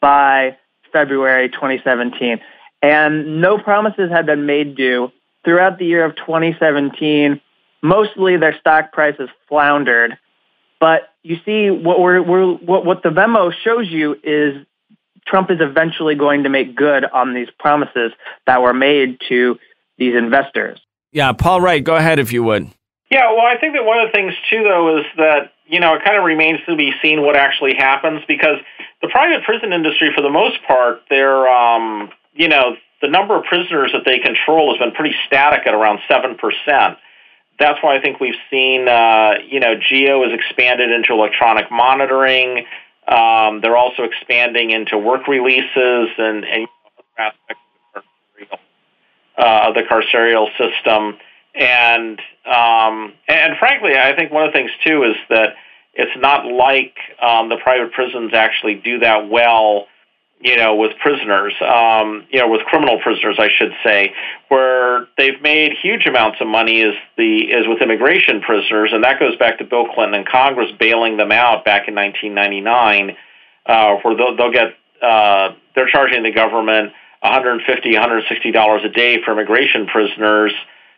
by February twenty seventeen. And no promises had been made due. Throughout the year of twenty seventeen, mostly their stock prices floundered. But you see, what we're, we're what, what the memo shows you is Trump is eventually going to make good on these promises that were made to these investors. Yeah, Paul Wright, go ahead if you would. Yeah, well, I think that one of the things, too, though, is that, you know, it kind of remains to be seen what actually happens, because the private prison industry, for the most part, they're, um, you know, the number of prisoners that they control has been pretty static at around seven percent. That's why I think we've seen, uh, you know, Geo has expanded into electronic monitoring. Um, they're also expanding into work releases and, and other aspects of the carceral, uh, of the carceral system. And um, and frankly, I think one of the things, too, is that it's not like um, the private prisons actually do that well, you know, with prisoners, um, you know, with criminal prisoners, I should say, where they've made huge amounts of money is the is with immigration prisoners, and that goes back to Bill Clinton and Congress bailing them out back in nineteen ninety-nine, uh, where they'll, they'll get uh, they're charging the government one hundred fifty dollars, one hundred sixty dollars a day for immigration prisoners,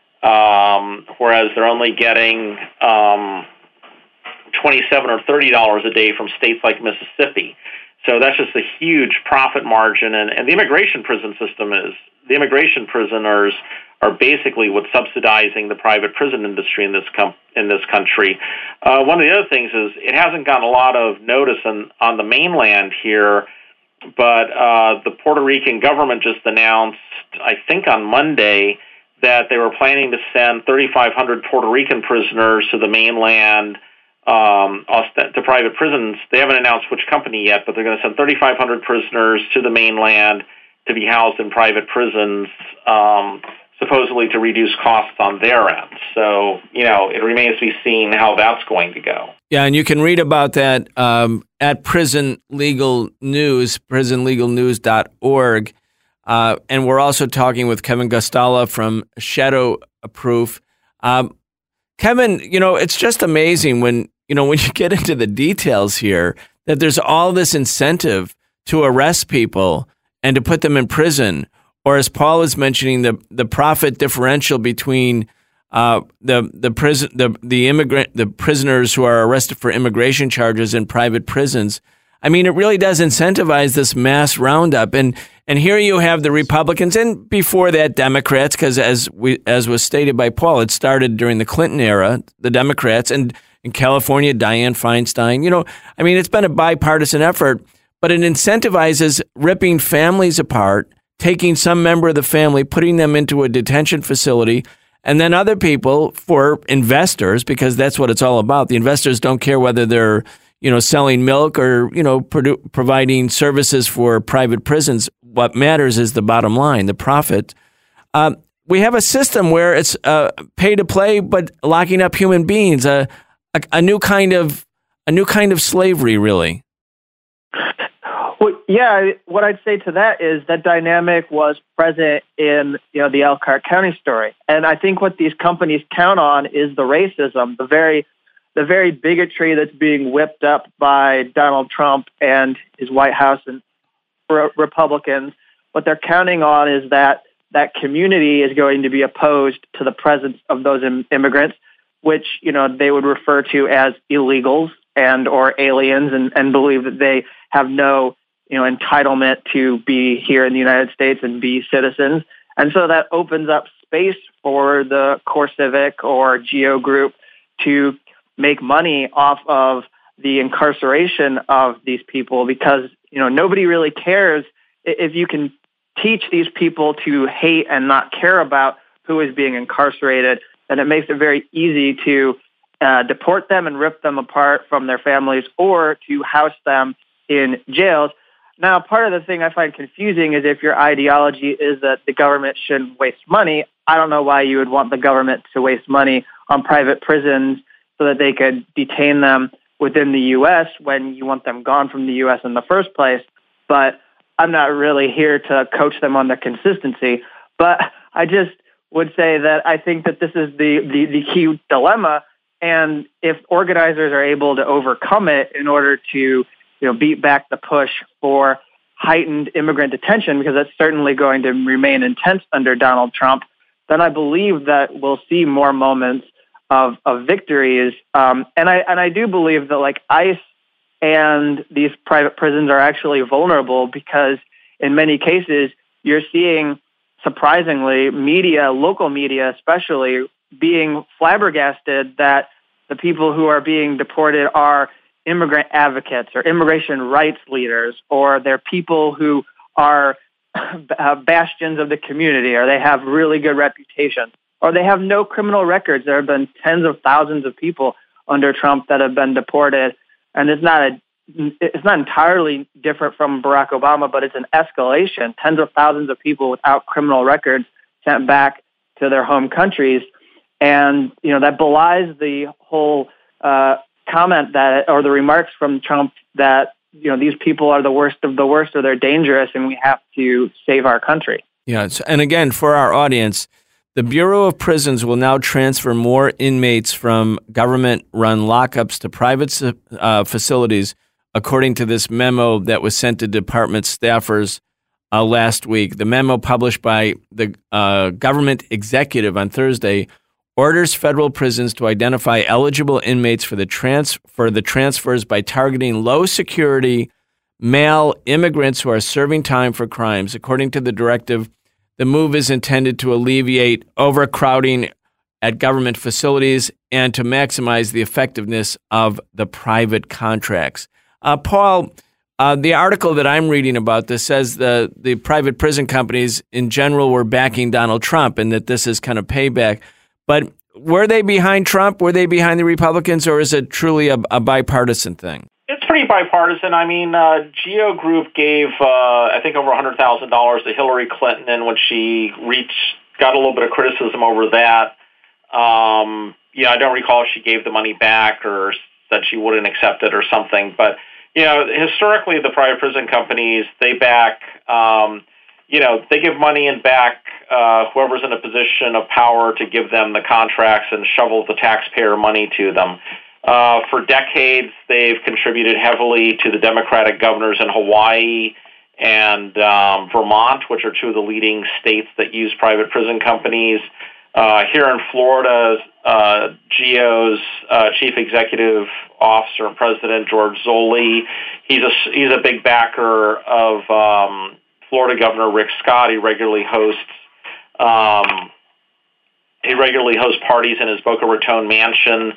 um, whereas they're only getting um, twenty-seven dollars or thirty dollars a day from states like Mississippi. So that's just a huge profit margin, and, and the immigration prison system is, the immigration prisoners are basically what's subsidizing the private prison industry in this com- in this country. Uh, one of the other things is it hasn't gotten a lot of notice on, on the mainland here, but uh, the Puerto Rican government just announced, I think on Monday, that they were planning to send thirty-five hundred Puerto Rican prisoners to the mainland, um, to private prisons. They haven't announced which company yet, but they're going to send thirty-five hundred prisoners to the mainland to be housed in private prisons, um, supposedly to reduce costs on their end. So, you know, it remains to be seen how that's going to go. Yeah, and you can read about that um, at Prison Legal News, prison legal news dot org. Uh, and we're also talking with Kevin Gustala from Shadow Proof. Um, Kevin, you know, it's just amazing when, you know, when you get into the details here, that there's all this incentive to arrest people and to put them in prison. Or as Paul is mentioning, the the profit differential between uh, the the prison the the immigrant the prisoners who are arrested for immigration charges in private prisons. I mean, it really does incentivize this mass roundup. And and here you have the Republicans, and before that, Democrats, because as we as was stated by Paul, it started during the Clinton era, the Democrats, and in California, Dianne Feinstein. You know, I mean, it's been a bipartisan effort, but it incentivizes ripping families apart, taking some member of the family, putting them into a detention facility, and then other people, for investors, because that's what it's all about. The investors don't care whether they're, you know, selling milk or, you know, produ- providing services for private prisons. What matters is the bottom line, the profit. Um, we have a system where it's uh, pay to play, but locking up human beings, a, a, a new kind of a new kind of slavery, really. Well, yeah, what I'd say to that is that dynamic was present in, you know, the Elkhart County story. And I think what these companies count on is the racism, the very the very bigotry that's being whipped up by Donald Trump and his White House and re- Republicans. What they're counting on is that that community is going to be opposed to the presence of those im- immigrants, which, you know, they would refer to as illegals and or aliens, and, and believe that they have no, you know, entitlement to be here in the United States and be citizens. And so that opens up space for the CoreCivic or Geo Group to make money off of the incarceration of these people, because, you know, nobody really cares if you can teach these people to hate and not care about who is being incarcerated. Then it makes it very easy to uh, deport them and rip them apart from their families, or to house them in jails. Now, part of the thing I find confusing is if your ideology is that the government shouldn't waste money, I don't know why you would want the government to waste money on private prisons so that they could detain them within the U S when you want them gone from the U S in the first place. But I'm not really here to coach them on their consistency. But I just would say that I think that this is the, the, the key dilemma. And if organizers are able to overcome it in order to, you know, beat back the push for heightened immigrant detention, because that's certainly going to remain intense under Donald Trump, then I believe that we'll see more moments of, of victories. Um, and I and I do believe that, like, ICE and these private prisons are actually vulnerable, because in many cases you're seeing, surprisingly, media, local media especially, being flabbergasted that the people who are being deported are immigrant advocates or immigration rights leaders, or they're people who are bastions of the community, or they have really good reputations, or they have no criminal records. There have been tens of thousands of people under Trump that have been deported, and it's not a it's not entirely different from Barack Obama, but it's an escalation. Tens of thousands of people without criminal records sent back to their home countries, and you know that belies the whole uh, comment that, or the remarks from Trump that, you know, these people are the worst of the worst, or they're dangerous, and we have to save our country. Yeah, and again, for our audience, the Bureau of Prisons will now transfer more inmates from government-run lockups to private uh, facilities, according to this memo that was sent to department staffers uh, last week. The memo, published by the uh, government executive on Thursday, orders federal prisons to identify eligible inmates for the trans- for the transfers by targeting low-security male immigrants who are serving time for crimes. According to the directive, the move is intended to alleviate overcrowding at government facilities and to maximize the effectiveness of the private contracts. Uh, Paul, uh, the article that I'm reading about this says the, the private prison companies in general were backing Donald Trump, and that this is kind of payback. But were they behind Trump? Were they behind the Republicans, or is it truly a, a bipartisan thing? It's pretty bipartisan. I mean, uh, Geo Group gave, uh, I think, over one hundred thousand dollars to Hillary Clinton, and when she reached, got a little bit of criticism over that. Um, yeah, I don't recall if she gave the money back or said she wouldn't accept it or something. But, you know, historically, the private prison companies, they back, um, you know, they give money in back, uh, whoever's in a position of power to give them the contracts and shovel the taxpayer money to them. Uh, for decades, they've contributed heavily to the Democratic governors in Hawaii and um, Vermont, which are two of the leading states that use private prison companies. Uh, here in Florida, uh, G O's uh, chief executive officer and president, George Zolli, he's a, he's a big backer of um, Florida Governor Rick Scott. He regularly hosts um, he regularly hosts parties in his Boca Raton mansion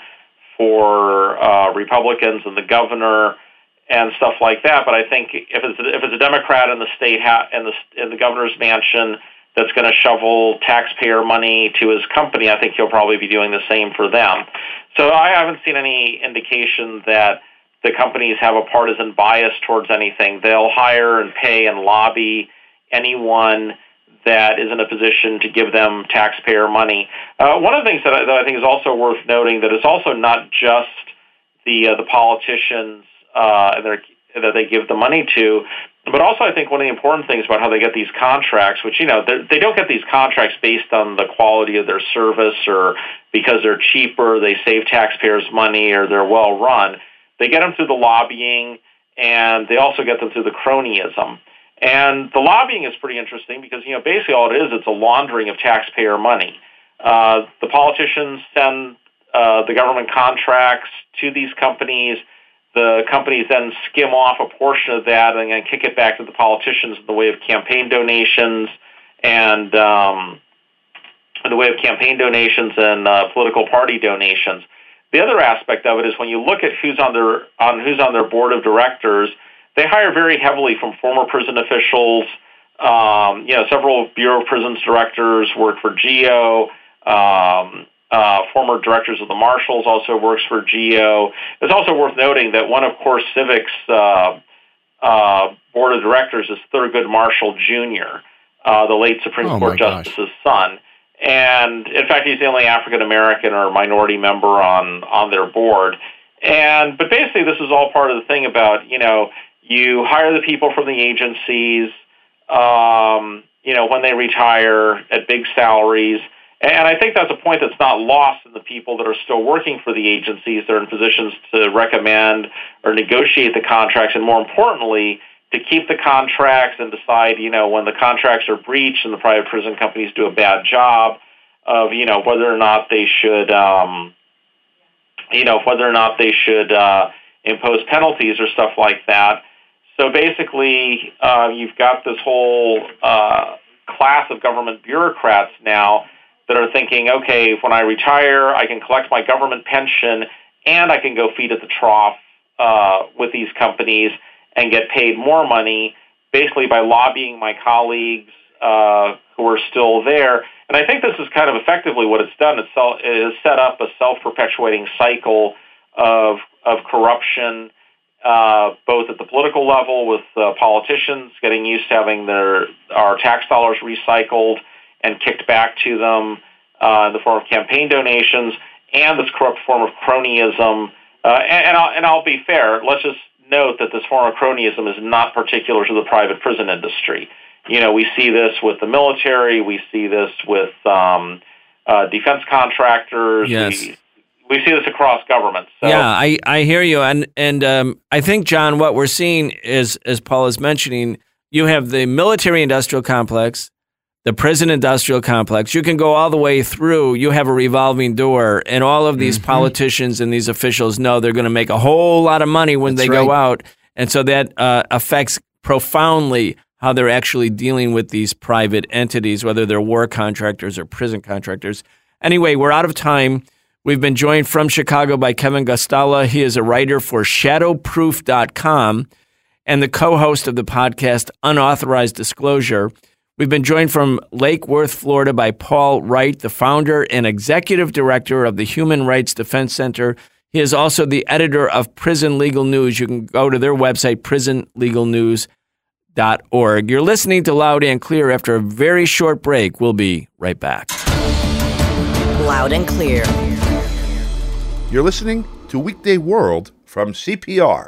for uh, Republicans and the governor and stuff like that. But I think if it's if it's a Democrat in the state ha- in the in the governor's mansion that's going to shovel taxpayer money to his company, I think he'll probably be doing the same for them. So I haven't seen any indication that the companies have a partisan bias towards anything. They'll hire and pay and lobby anyone that is in a position to give them taxpayer money. Uh, one of the things that I, that I think is also worth noting that it's also not just the uh, the politicians uh, and their, that they give the money to, but also I think one of the important things about how they get these contracts, which, you know, they don't get these contracts based on the quality of their service or because they're cheaper, they save taxpayers money, or they're well run. They get them through the lobbying, and they also get them through the cronyism. And the lobbying is pretty interesting because, you know, basically all it is, it's a laundering of taxpayer money. Uh, the politicians send uh, the government contracts to these companies. The companies then skim off a portion of that and then kick it back to the politicians in the way of campaign donations and um, in the way of campaign donations and uh, political party donations. The other aspect of it is when you look at who's on their on who's on their board of directors, they hire very heavily from former prison officials. Um, you know, several Bureau of Prisons directors work for G O. Um, uh, former directors of the Marshals also works for G O. It's also worth noting that one of CoreCivic's uh, uh, board of directors is Thurgood Marshall Junior, uh, the late Supreme oh Court Justice's son. And in fact, he's the only African American or minority member on, on their board. And but basically, this is all part of the thing about, you know, you hire the people from the agencies, um, you know, when they retire at big salaries. And I think that's a point that's not lost in the people that are still working for the agencies. They're in positions to recommend or negotiate the contracts, and more importantly, to keep the contracts and decide, you know, when the contracts are breached and the private prison companies do a bad job of, you know, whether or not they should, um, you know, whether or not they should uh, impose penalties or stuff like that. So basically, uh, you've got this whole uh, class of government bureaucrats now that are thinking, okay, when I retire, I can collect my government pension and I can go feed at the trough uh, with these companies and get paid more money, basically by lobbying my colleagues uh, who are still there. And I think this is kind of effectively what it's done. It's it has set up a self-perpetuating cycle of of corruption, uh, both at the political level with uh, politicians getting used to having their our tax dollars recycled and kicked back to them uh, in the form of campaign donations, and this corrupt form of cronyism. Uh, and, and, I'll, and I'll be fair, let's just note that this form of cronyism is not particular to the private prison industry. You know, we see this with the military, we see this with um, uh, defense contractors. Yes. We, we see this across governments. So. Yeah, I, I hear you. And and um, I think, John, what we're seeing is, as Paul is mentioning, you have the military-industrial complex, the prison-industrial complex. You can go all the way through. You have a revolving door, and all of these mm-hmm. politicians and these officials know they're going to make a whole lot of money when That's they right. go out. And so that uh, affects profoundly how they're actually dealing with these private entities, whether they're war contractors or prison contractors. Anyway, we're out of time. We've been joined from Chicago by Kevin Guastalla. He is a writer for shadow proof dot com and the co-host of the podcast Unauthorized Disclosure. We've been joined from Lake Worth, Florida by Paul Wright, the founder and executive director of the Human Rights Defense Center. He is also the editor of Prison Legal News. You can go to their website, prison legal news dot org. You're listening to Loud and Clear. After a very short break, we'll be right back. Loud and Clear. You're listening to Weekday World from C P R.